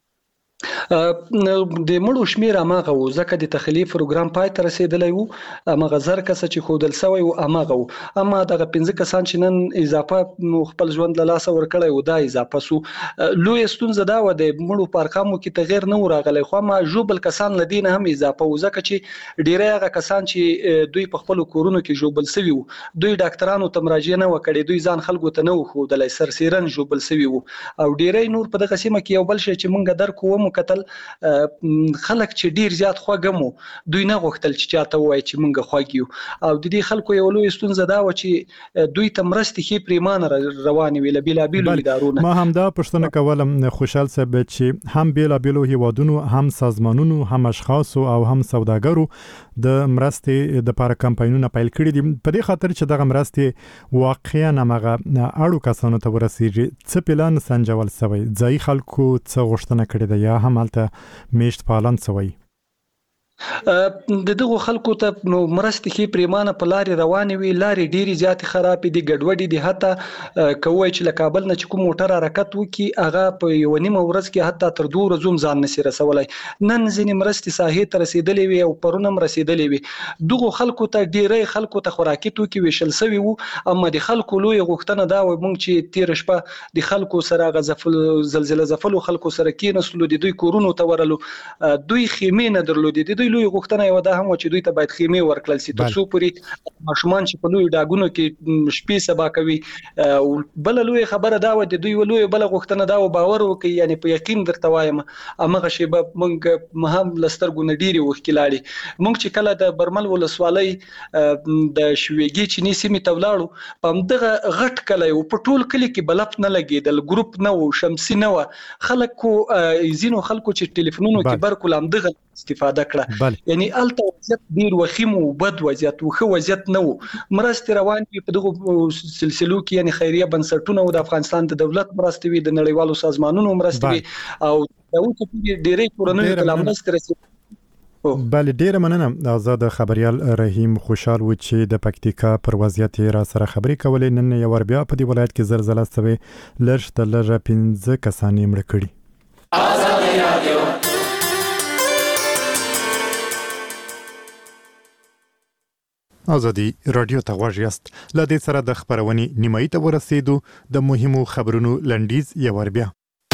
د مړو شمیر اماغه و ځکه د تخلیف پروګرام پای ته رسیدلی و اماغه زر کسه چې خودل سوی و اماغه و اما دغه پنځه کسان چې نن اضافه خپل ژوند له لاسه ورکړی و دا اضافه سو. لوی ستونزه دا و د مړو په ارقامو کې تغیر نه و راغلی خو ما ژوبل کسان له دې نه هم اضافه و ځکه چې ډیری هغه کسان چې دوی په خپلو کورونو کې ژوبل سوي و دوی ډاکټرانو ته مراجعه نه وکړي، دوی ځان خلکو ته نه و ښودلی، سرسیرن ژوبل سوي و او ډیری نور په دغه سیمه کې یو بل شی چې موږ درک کوو کتل خلک چې ډیر زیات خوږمو دوی نه غوښتل چې چاته وایي چې مونږ خوږ یو او د دې خلکو یو لوی ستونزه دا و چې دوی ته مرستې ښې پریمانه روانې وي له بېلابېلو ادارو نه. ما همدا پوښتنه کولم خوشحال صاحب چې هم بېلابېلو هیوادونو هم سازمانونو هم اشخاصو او هم سوداګرو د مرستې د لپاره کمپاینونه پیل کړي دي په دې خاطر چې دغه مرستې واقعا هغه اړو کسانو ته ورسیږي. څه پلان سنجول شوی؟ ځایي خلکو څه غوښتنه کړې ده یا هم هلته میشت پالن شوی؟ د دغه خلکو ته نو مرستې کې پریمانه په لارې روانې وي، لارې ډېرې زیاتې خرابې دي، ګډوډې دي. حتی کوی چې له کابل نه چې کوم موټر حرکت وکړي هغه په یوه نیمه ورځ کې حتی تر دوه ورځو هم ځان نشي رسولی. نن ځینې مرستې ساحې ته رسېدلې وي او پرون هم رسېدلې وي. دغو خلکو ته ډېری خلکو ته خوراکي توکي ویشل سوي وو، اما د خلکو لویه غوښتنه دا وه موږ چې تېره شپه د خلکو سره هغه ځپلو زلزله ځپلو خلکو سره کېناستلو، د دوی کورونو ته ورلو، دوی خیمې نه درلودې. د دوی لوی غوښتنه یو دا هم چې دوی ته باید خیمې ورکړل شي تر څو پورې ماشومان چې په لوی ډاګونو کې شپې سبا کوي. بل لوی خبره دا و د دوی لوی بل غوښتنه دا و باور وکړي، یعنی په یقین درته وایم امغه شیبه موږ مهم لسترګو نه ډیری وکیلاړي. موږ چې کله د برمل ولسوالۍ د شویګي چینی سیمې ته ولاړو، په همدغه غټ کلی و، په ټول کلي کې بلپ نه لګېدل، ګروپ نه و، شمسي نه و. خلکو ځینو خلکو چې ټلیفونونو کې برکول همدغه استفاده کړه. یعنی الته وضعیت ډیر وخیم او بد وضعیت و، ښه وضعیت نه و. مرستې روان دي په دغه سلسلو کې، یعنی خیریه بنسټونه او د افغانستان د دولت مرستې وي، د نړیوالو سازمانونو مرستې وي، او دا اوس په ډیرې کورنیو ته مرستې رسیدي. بله ډیره مننه آزاد خبريال رحیم خوشحال و چې د پکتیکا پر وضعیت را سره خبرې کولې. نن یو ور بیا په دې ولایت کې زلزلہ سوي، لږ تر لږه پنځه کسان یې مړه کړي. آزاد رادیو آزادی رادیو ته غوږ یاست. له دې سره د خبرونې نیمایي ته ورسېدو. د مهمو خبرونو لنډیز یو ور بیا.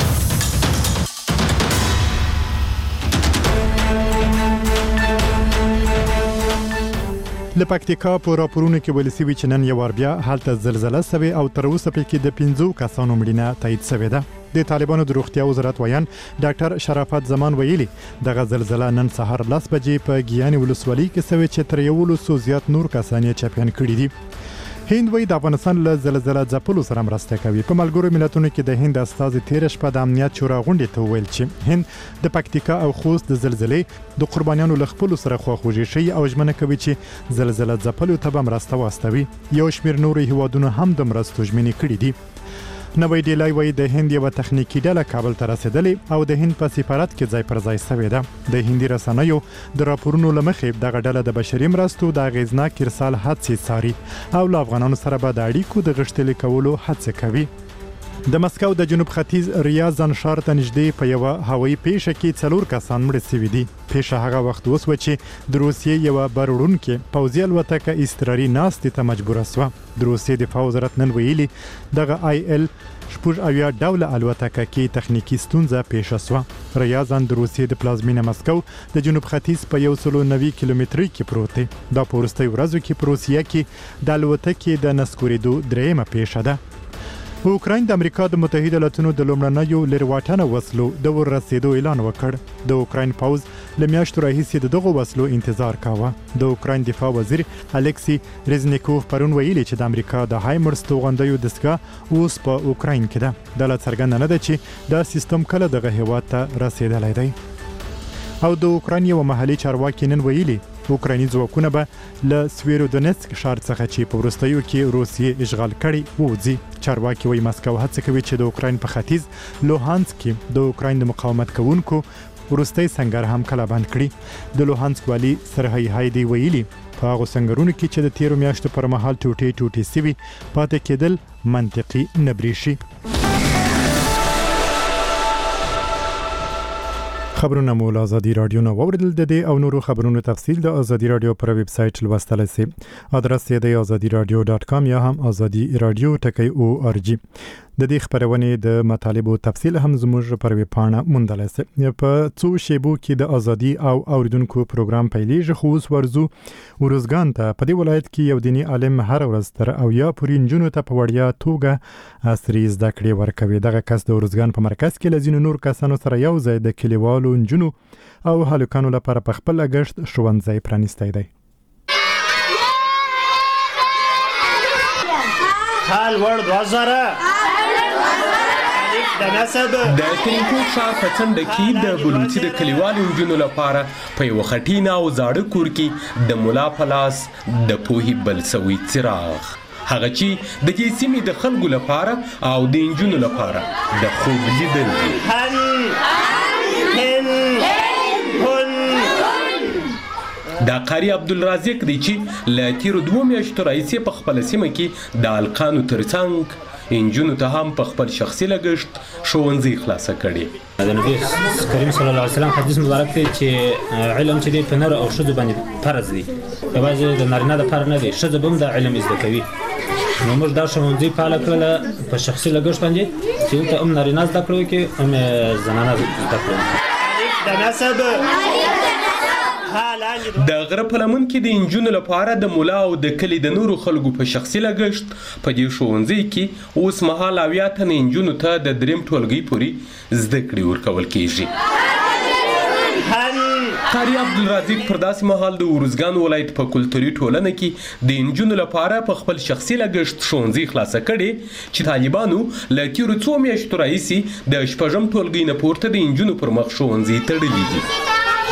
له پکتیکا په راپورونو کې ویل شوي چې نن یو ور بیا هلته زلزلہ سوي او تر اوسه پکې د پنځو کسانو مړینه تایید شوې ده. د طالبانو د روغتیا وزارت ویان ډاکټر شرافت زمان ویلي دغه زلزلہ نن سهار لس بجې په ګیاني ولسوالۍ کې سوي چې تر یو سو زیات نور کسان یې چاپیان کړي دي. هند وایي د افغانستان له زلزلہ ځپلو سره مرسته کوي. په ملګرو ملتونو کې د هند استازي تېره شپه د امنیت شورا غونډې ته وویل چې هند د پکتیکا او خوست د زلزلې د قربانیانو له خپلو سره خواخوږي ښیي او ژمنه کوي چې زلزلہ ځپلو ته به مرسته واستوي. یو شمېر نورو هیوادونو هم د مرستو ژمنې کړي دي. نوی ډیلای وایي د هند یوه تخنیکي ډله کابل ته رسېدلې او د هند په سفارت کې ځای پر ځای سوې ده. د هندي رسنیو د راپورونو له مخې دغه ډله د بشري مرستو د اغېزناک ارسال هڅې څاري او له افغانانو سره به د اړیکو د غښتلي کولو هڅه کوي. د مسکو د جنوب ختیځ ریاض ښار ته نږدې په یوه هوایي پیښه کې څلور کسان مړه شوي دي. پیښه هغه وخت وسوه چې د روسیې یوه بر وړونکې پوځي الوتکه اضطراري ناستې ته مجبوره سوه. د روسیې دفاع وزارت نن ویلي دغه آی ال شپږ اویا ډوله الوتکه کې تخنیکي ستونزه پیښه سوه. ریاض د روسیې د پلازمینه مسکو د جنوب ختیځ په یو سلو نوي کیلومترۍ کې پروت دی. دا په وروستیو ورځو کې په روسیه کې د الوتکې د نسکورېدو دریمه پیښه ده. اوکراین د امریکا د متحده ایالاتونو د لومړنیو لرواټنه وسلو د ورسېدو اعلان وکړ. د اوکراین پوځ له میاشتو راهیسې د دغو وسلو انتظار کاوه. د اوکراین دفاع وزیر الکسی رزنیکوف پرون ویلي چې د امریکا د هایمرس توغندیو دستګاه اوس په اوکراین کې ده. دا لا څرګنده نه ده چې دا سیستم کله دغه هیواد ته رسېدلی دی. او د اوکراین یو محلي چارواکي نن ویلي اوکرایني ځواکونه به له سویرودونسک ښار څخه چې په وروستیو کې روسیې اشغال کړي ووځي. چارواکي وایي مسکو هڅه کوي چې د اوکراین په ختیځ لوهانسک کې د اوکراین د مقاومت کوونکو وروستی سنګر هم کله بند کړي. د لوهانسک والي سرهی هایدي ویلي په هغو سنګرونو کې چې د تیرو میاشتو پر مهال ټوټې ټوټې سوي پاتې کېدل منطقي نه برېښي. خبرونه مو له آزادي رادیو نه واوریدل. د دې او نورو خبرونو تفصیل د آزادي رادیو پر ویب سایټ لوستلی سئ. ادرس یې د آزادي رادیو ډاټ کام یا هم آزادي رادیو ټکی او آر جی. د دې خبرونې د مطالبو تفصیل هم زموږ پر ویب پاڼه موندلی سئ. په څو شیبو کې د آزادي او اوریدونکو پروګرام پیلیږي، خو اوس ورځو ورزګان ته. په دې ولایت کې یو دیني عالم هر ورځ تر اویا پورې نجونو ته په وړیا توګه عصري زده کړې ورکوي. دغه کس د ورزګان په مرکز کې له ځینو نور کسانو سره یو ځای د کلیوالو نجونو او هلکانو لپاره په خپل لګښت ښوونځی پرانیستی دی. حال ور دوه زره د ترینکوټ ښار په څنډه کې د بلوچي د کلیوالو نجونو لپاره په یوه خټینه او زاړه کور کې د ملا په لاس د پوهې بل سوی څراغ، هغه چې د دې سیمې د خلکو لپاره او د نجونو لپاره د خوب لیدل دي. دا قاری عبدالرازق دی چې له تیرو دوو میاشتو راهیسې په خپله سیمه کې د هلکانو ترڅنګ انجونو ته هم په خپل شخصي لګښت ښوونځي خلاصه کړي. د نبی کریم صلی الله علیه وسلم حدیث مبارک دی چې علم چې دی په نر او ښځو باندې فرض دی، یوازې د نارینه دپاره نه دی، ښځه به هم دا علم زده کوي. نو موږ دا ښوونځي فعاله کړله په شخصي لګښت باندې چې دلته هم نارینه زده کړه وکړي هم زنانه زده کړه. د نسب د غره په لمن کې د انجونو لپاره د مولا او د کلي د نورو خلکو په شخصي لګښت په دې ښوونځي کې اوس مهال اویا تنه انجونو ته د دریم ټولګي پورې زده کړې ورکول کیږي. قاری عبدالرازق پر داسې مهال د ارزګان ولایت په کلتوري ټولنه کې د انجونو لپاره په خپل شخصي لګښت ښوونځي خلاصه کړي چې طالبانو له تیرو څو میاشتو راهیسې د شپږم ټولګي نه پورته د انجونو پر مخ ښوونځي تړلي دي.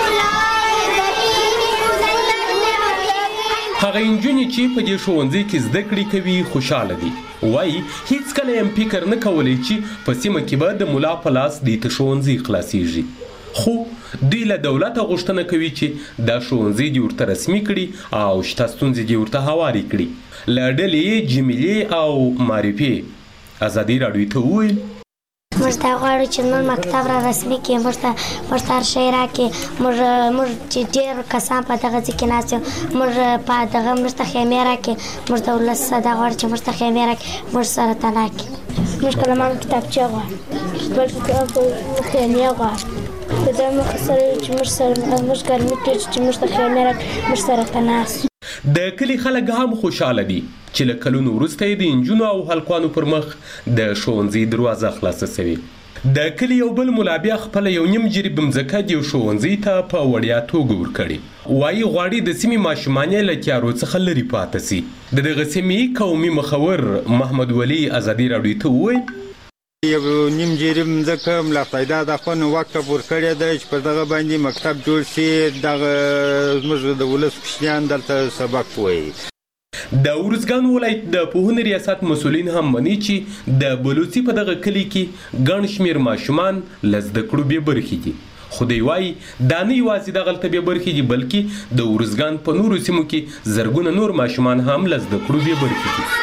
هغه انجونې چې په دې ښوونځي کې زده کړې کوي خوشحاله دي. وایي هیڅکله یې هم فکر نه کولی چې په سیمه کې به د ملا په لاس دې ته ښوونځي خلاصیږي، خو دوی له دولته غوښتنه کوي چې دا ښوونځي دې ورته رسمي کړي او شته ستونزې دې ورته هوارې کړي. له ډلې جمیلې او معرفې ازادي راډیو ته وویل موږ دا غواړو چې زموږ مکتب را رسمي کړي، موږ ته موږ ته هر شی راکړي. موږ موږ چې ډېر کسان په دغه ځای کې ناست یو، موږ په دغه موږ ته خیمې راکړي. موږ د ولس دا غواړو چې موږ ته خیمې راکړي، موږ سره ته راکړي. موږ قلمان کتابچه غواړو، بلکې خیمې غواړو. په دې موخه سره چې موږ سره موږ ګرمي کړي چې موږ ته خیمې راکړي، موږ سره ته ناست. د کلي خلک هم خوشحاله دي چې له کلونو وروسته یې د انجونو او هلکانو پر مخ د ښوونځي دروازه خلاصه سوې. د کلي یو بل ملا بیا خپله یو نیم جریب مځکه د یو ښوونځي ته په وړیا توګه ورکړې. وایي غواړي د سیمې ماشومان یې له تیارو څخه لرې پاته سي. د دغه سیمې قومي مخور محمد ولی ازادي راډیو ته وویل یو نیم جریب مځکه ملا پیدا د خپل وقته ورکړې ده چې په دغه باندې مکتب جوړ شي، دغه زموږ د ولس کوچنیان دلته سبق وایي. د ارزګان ولایت د پوهنې ریاست مسؤلین هم مني چې د بلوڅي په دغه کلي کې ګڼ شمېر ماشومان له زده کړو بې برخې دي. خو دوی وایي دا نه یوازې دغلته بې برخې دي، بلکې د ارزګان په نورو سیمو کې زرګونه نور ماشومان هم له زده کړو بې برخې دي.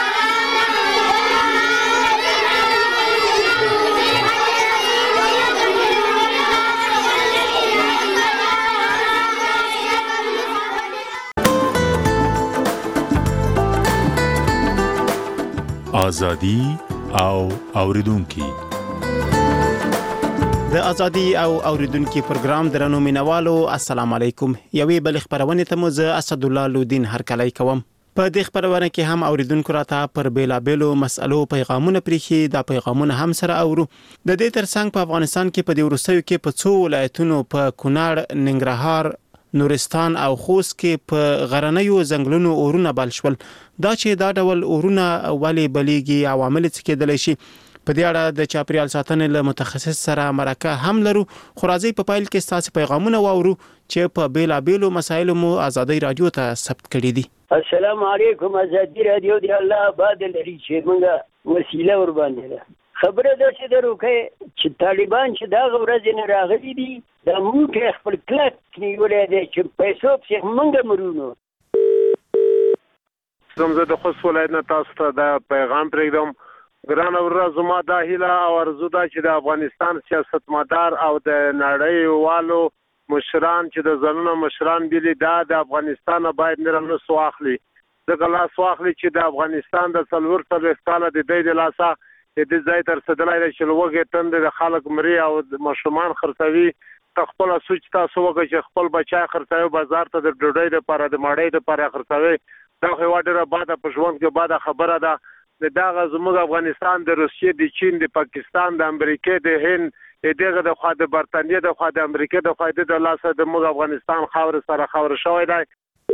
ازادي او اوریدونکي د ازادي او اوریدونکي پروګرام درنو مینوالو السلام علیکم. یوې بل خبرونه ته مو زه اسد الله لودین هرکلی کوم. په دې خبرونه کې هم اوریدونکو راته پر بیلابېلو مسألو پیغامونه پریخي. دا پیغامونه هم سره اورو. د دې ترڅنګ په افغانستان کې په دې وروستیو کې په څو ولایتونو په کونړ، ننګرهار، نورستان او خوست کې په غرنیو ځنګلونو اورونه بل شول. دا چې دا ډول اورونه ولې بلیږي، عوامل څه کېدلی شي، په دې اړه د چاپیریال ساتنې له متخصص سره مرکه هم لرو. خو راځئ په پیل کې ستاسو پیغامونه واورو چې په بیلابېلو مسایلو مو ازادي راډیو ته ثبت کړي دي. السلام علیکم. ازادي راډیو دی الله آباد لري چې موږ وسیله ور باندې ده. خبره ده چې درو کې چې طالبان چې دا ورځ نه راغلي دي، دا موږ خپل کلک نیولې دي چې پیسو په موږ مرونو. زموږ د خوست ولایت نه تاسو ته دا پیغام پرېږدم. ګران ورځ زما دا هیله او ارزو ده چې د افغانستان سیاستمدار او د نړۍ والو مشران چې د ځانونو مشران بيلي دا د افغانستان باید نرمه سواخلي. دغه لاس واخلي چې د افغانستان د څلور څلوېښت کاله د دې د لاسه د ځای تر رسېدلی دی چې لوږې تندې د خلک مري او ماشومان خرڅوي. ته خپله سوچ تاسو وکړئ چې خپل بچی خرڅوي بازار ته د ډوډۍ دپاره د ماړۍ دپاره خرڅوي. دا خو یوه ډېره باده په ژوند کې باده خبره ده. د دغه زموږ افغانستان د روسیې، د چین، د پاکستان، د امریکې، د هند، د دغه د خوا د برطانیې د خوا د امریکې د خوا د لاسه د موږ افغانستان خاورې سره خاورې شوی دی.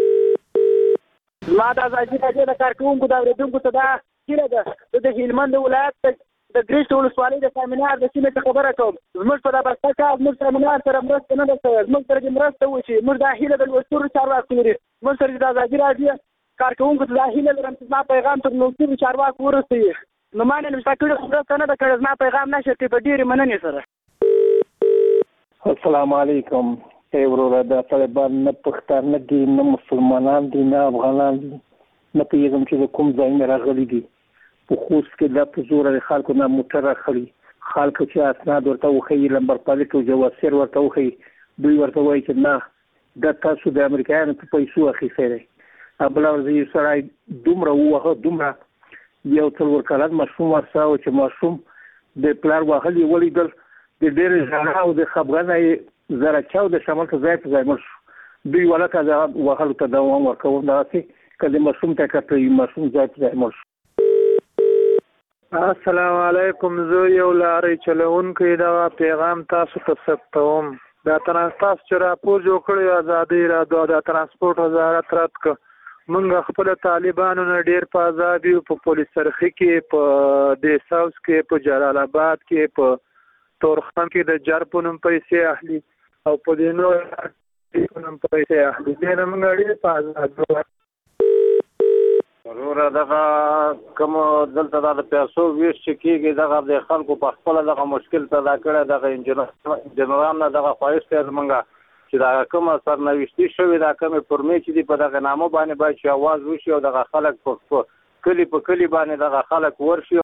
ما د ازادي راډیو د کارکوونکو د اورېدونکو ته دا هیله ده د هلمند ولایت د ګرشت ولسوالۍ د سامینار د سیمې څخه خبره کوم. زموږ په دا بسته کال زموږ سامینار سره مرسته نه ده شوې. زموږ سره دې مرسته وشي. موږ دا هیله د لوستورو چارواکو لري. موږ سره د ازادي راډیو کارکوونکو ته دا هیله لرم چې زما پیغام تر لوستورو چارواکو ورسوي. نو ما نه نشته کړې خو مرسته نه ده کړې. زما پیغام نشر کړي په ډېرې مننې سره. السلام علیکم. ای وروره دا طالبان نه پښتانه دي نه مسلمانان دي نه افغانان دي نه پوهېږم چې د کوم ځای نه راغلي دي په خوست کې دا په زوره د خلکو نه موټر راخلي خلکو چې اسناد ورته وښیي لمبر پلیټ او جواسیر ورته وښیي دوی ورته وایي چې نه دا تاسو د امریکایانو په پیسو اخیستی دی بله ورځ یو سړی دومره ووهه دومره یو څلور کلن ماشوم ورسره و چې ماشوم د پلار وهل یې ولیدل د ډېرې ژړا او د خفګانه یې زره چاو د شمال ته ځای په ځای مړ شو دوی ولکه د وهلو ته دوام ورکول دغسې که د ماشوم ته کته وي ماشوم ځای په ځای مړ شو السلام علیکم زه یو لارۍ چلونکی دغه پیغام تاسو ته ثبتوم دا تاسو چې راپور جوړ کړی ازادي راډیو د ترانسپورټ وزارت رد کړ موږ خپل طالبانو نه ډېر په آزاد یو په پولیس سرخي کې په ډي ساوث کې په جلال آباد کې په تورخم کې د جار په نوم پیسې اخلي او په دې نور په نوم پیسې اخلي دې نه موږ ډېر په آزاد وروره دغه کوم دلته د پیسو ویش چې کېږي دغه د خلکو په خپله دغه مشکل پیدا کړی دغه انجنیران نه دغه خواهش دی زمونږ چې دا کومه سرنوشتي شوې دا کومې فورمې چې دي په دغه نامه باندې باید چې اواز وشي او دغه خلک په کلي په کلي باندې دغه خلک ورشي.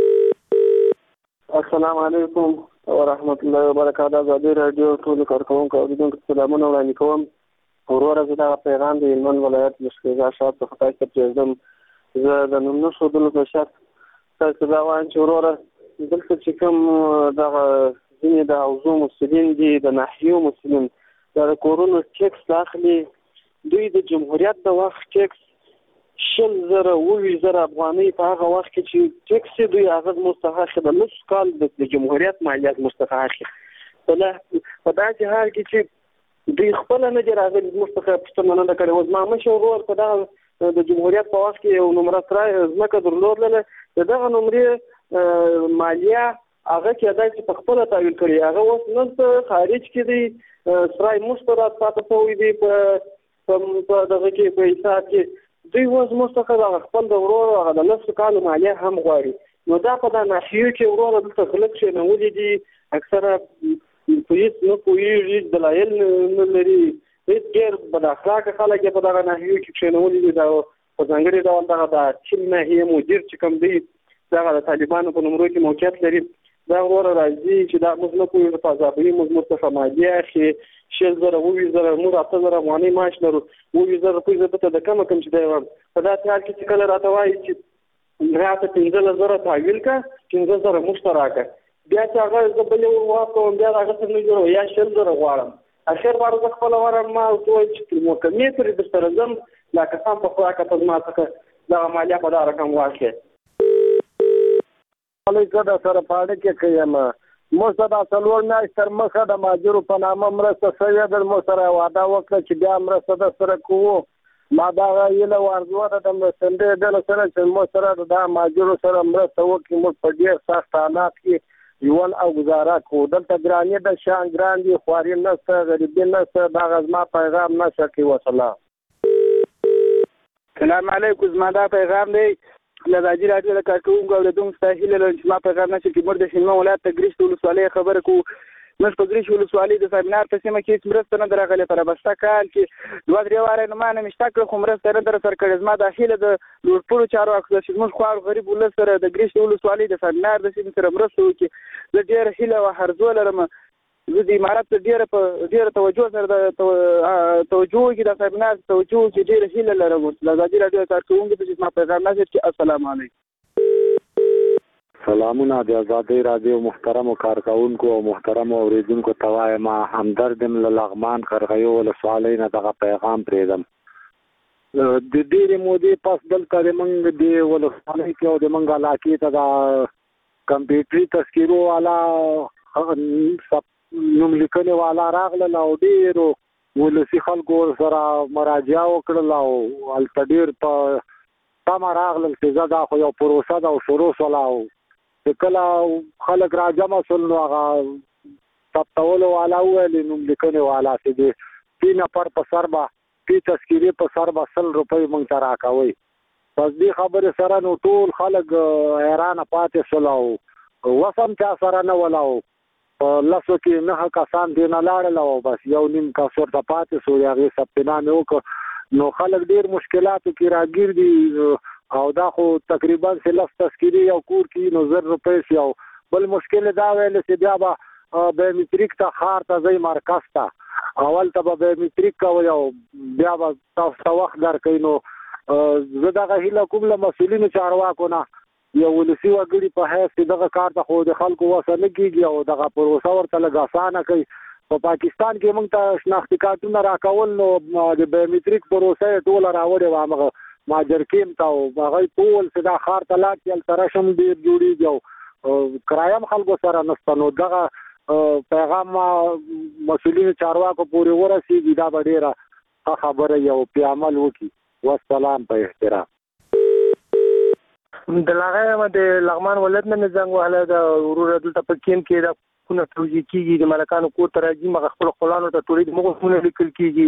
السلام علیکم ورحمت الله وبرکاته. ازادي راډیو ټولو کارکوونکو اوریدونکو ته سلامونه وړاندې کوم. وروره زه دغه پیغام د هلمند ولایت مشکیزا شات په خدای ته پرېږدم. زه د نوم ښودلو په شرط تاسو ته دا وایم چې وروره دلته چې کوم دغه ځینې د حوزو مسلین دي د ناحیو مسلین دا د کورونو ټیکس اخلي دوی د جمهوریت د وخت ټیکس شل زره اووه زره افغانۍ په هغه وخت کې چې ټیکس یې دوی هغه مستحق د نصف کال د جمهوریت مالیات مستحق په داسې حال کې چې دوی خپله نه دي راغلي زموږ څخه پوښتنه نه ده کړې اوس ما مشر ورور په دغه د جمهوریت په وخت کې یو نمره سرای ځمکه درلودله د دغه نمرې مالیه هغه کېدای چې په خپله تحویل کړي هغه اوس نن په خارج کې دی سرای موږ ته راپاته شوی دی په دغه کې په حساب کې دوی اوس موږ څخه دغه خپل د ورور هغه د نصف کالو مالیه هم غواړي نو دا په دا ناحیو کې وروره دلته خلک کښېنولي دي اکثره پولیس نه پوهېږي دلایل نه لري هېڅ ډېر بد اخلاقه خلک یې په دغه ناحیو کې کښېنولي دي دا په ځانګړي ډول دغه د چین ناحیې مدیر چې کوم دی دغه د طالبانو په نمرو کې موقعیت لري دا وروره راځي چې دا موږ نه پوهېږو په عذابوي موږ موږ څخه مالیه اخلي شل زره اووه زره موږ اته زره افغانۍ معاش لرو اووه زره روپۍ زه دلته د کمه کم چې دی وایم په داسې حال کې چې کله راته وایي چې راته پنځلس زره تحویل کړه پنځه زره موږ ته راکړه بیا چې هغه زه بلې ور واستوم بیا د هغه څه نه جوړوم یا شل زره غواړم اخر وار زه خپله ورم ما ورته وویل چې محکمې پورې درسره ځم لا کسان په خوراکه ته زما څخه دغه مالیه په دا رقم واخلې زه در سره په اړیکې کې یم موږ ته دا څلور میاشتې تر مخه د مهاجرو په نامه مرسته شوې ده موږ سره وعده وکړه چې بیا مرسته در سره کوو ما دغه هیله وارزوه ده د مرستندې ډلو سره چې موږ سره د مهاجرو سره مرسته وکړي موږ په ډېر سخت حالات کې ژوند او گزاره کوو دلته ګرانې د شان ګران دي خواري نشته غریبي نشته دغه زما پیغام نشه کوي وسلام. سلام علیکم زما دا پیغام دی له ازادي راډیو د کارکوونکو اورېدونکو ته هیله لرم چې زما پیغام نشه کړي موږ د هلمند ولایت د ګریشت ولسوالۍ خبره کوو موږ په ګریشت ولسوالۍ د سمینار په سیمه کې هېڅ مرسته نه ده راغلې په رابسته کال کې دوه درې واره یې نو ما نه مې شته کړه خو مرسته نه ده راسره کړې زما دا هیله د لوړپوړو چارواکو ده چې زموږ خوار غریب ولس سره د ګریشت ولسوالۍ د سمینار د سیمې سره مرسته وکړي زه ډېره هیله او هرزو لرم زه د امارت ډېره په ډېره توجه سره د توجه وکړي د سمینار توجه وکړي ډېره هیله لرم له ازادي راډیو د کارکوونکو ته چې زما پیغام نشر کړي السلام علیکم. سلامونه د ازادي راډیو محترمو کارکوونکو او محترمو اوریدونکو ته وایم همدرد م له لغمان قرغیو ولسوالۍ نه دغه پیغام پرېږدم د ډېرې مودې پس دلته د موږ د ولسوالۍ کې او د موږ علاقې ته د کمپیوټري تذکیرو والا نوملیکنې والا راغلل او ډېرو ولسي خلکو ورسره مراجعه وکړل او هلته ډېر په تمه راغلل چې زه دا خو یو پروسه ده او شروع شوله او چې کله خلک را جمع شول نو هغه ثبتولو والا وویل نوملیکنې والا چې د پي نفر په سر به پي تذکیرې په سر به سل روپۍ موږ ته راکوئ پس دې خبرې سره نو ټول خلک حیرانه پاتې شول او وس هم چا سره نه وله او لاسو کې نه کسان دی نه لاړل او بس یو نیم کس ورته پاتې سو هغه سپینامه وکړ نو خلک ډیر مشکلاتو کې راګیر دي او دا خو تقریبا سلف تذکری او کور کې نو زر روپۍ شي او بل مشکل دا ویل چې بیا به بیومتریک ته خار ته ځای مرکز ته اول ته به بیومتریک کوي او بیا به تاسو وخت درکې نو زه دغه هیله کوم له مسؤلینو چارواکو نه یو ولسی وګړي په هیڅ دغه کار ته خو د خلکو وسنه کیږي او دغه پروسه ورته لګاسانه کوي په پاکستان کې موږ ته شناختی کارتونه راکول نو د بیومتریک پروسه ټول راوړې و هغه ماجر کېم تا او هغه ټول صدا خار ته لاټ یل ترشم ډیر جوړیږي او کرایم خلکو سره نستنو دغه پیغام مسؤلین چارواکو پورې ورسیږي دا ډیره خبره یو په عمل وکي والسلام په احترام د لاغه د لغمان ولادت نه زنګ وهله د ورور دلته په کیم کې د کونه توجی کیږي د ملکانو کو ترجی مغ خپل خپلانو ته ټولې مغه لیکل کیږي